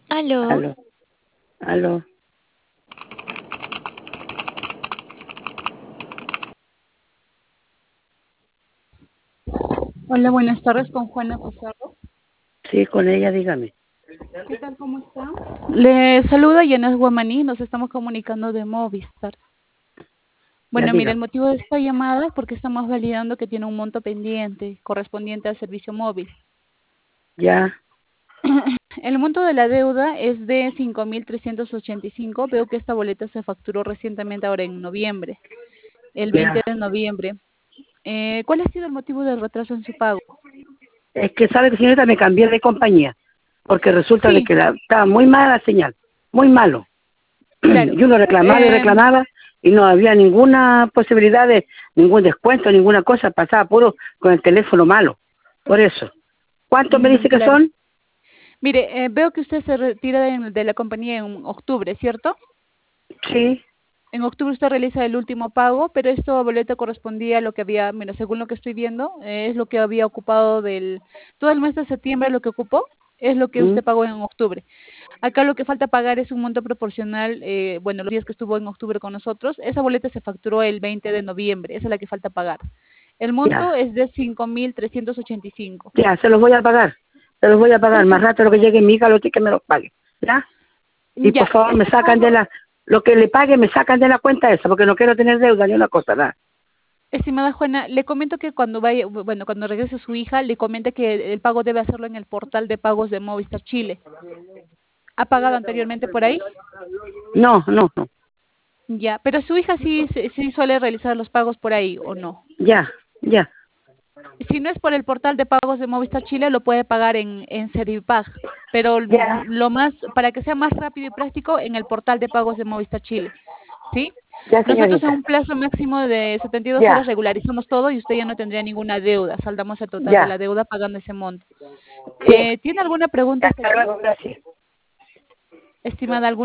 Aló, Aló, aló. Hola, buenas tardes con Juana Pizarro. Sí, con ella, dígame. ¿Qué tal? ¿Cómo está? Le saluda Yanes Guamaní, nos estamos comunicando de Movistar. Ya Bueno, mire, el diga. motivo de esta llamada es porque estamos validando que tiene un monto pendiente correspondiente al servicio móvil. Ya, El monto de la deuda es de 5.385. Veo que esta boleta se facturó recientemente ahora en noviembre, el 20 ya. de noviembre. ¿Cuál ha sido el motivo del retraso en su pago? Es que sabe que señorita me cambié de compañía, porque resulta de Sí, que estaba muy mala la señal, muy malo. claro. Y uno reclamaba y reclamaba y no había ninguna posibilidad de ningún descuento, ninguna cosa, pasaba puro con el teléfono malo. Por eso. ¿Cuánto me dice que Claro. son? Mire, veo que usted se retira de la compañía en octubre, ¿cierto? Sí. En octubre usted realiza el último pago, pero esta boleta correspondía a lo que había, mira, según lo que estoy viendo, es lo que había ocupado todo el mes de septiembre, lo que ocupó es lo que ¿Mm? usted pagó en octubre. Acá lo que falta pagar es un monto proporcional, bueno, los días que estuvo en octubre con nosotros, esa boleta se facturó el 20 de noviembre, esa es la que falta pagar. El monto Ya, es de 5.385. ya, se los voy a pagar. Se los voy a pagar. Más Perfecto. rato lo que llegue mi hija, lo que me los pague. ¿Ya? Y por Ya, favor me este sacan de pago, lo que le pague me sacan de la cuenta esa, porque no quiero tener deuda ni una cosa, nada. estimada Juana, le comento que cuando vaya, bueno, cuando regrese su hija, le comente que el pago debe hacerlo en el portal de pagos de Movistar Chile. ¿Ha pagado anteriormente por ahí? No, no, no. Ya, pero su hija sí suele realizar los pagos por ahí, ¿o no? Ya, ya, Si no es por el portal de pagos de Movistar Chile, lo puede pagar en Servipag, pero ya, para que sea más rápido y práctico, en el portal de pagos de Movistar Chile. ¿Sí? ya, Nosotros en señorita. un plazo máximo de 72 horas Ya, regularizamos todo y usted ya no tendría ninguna deuda. Saldamos el total de ya. la deuda pagando ese monto. Sí. ¿Tiene alguna pregunta hasta Hasta aquí? luego, gracias. Estimada, ¿alguna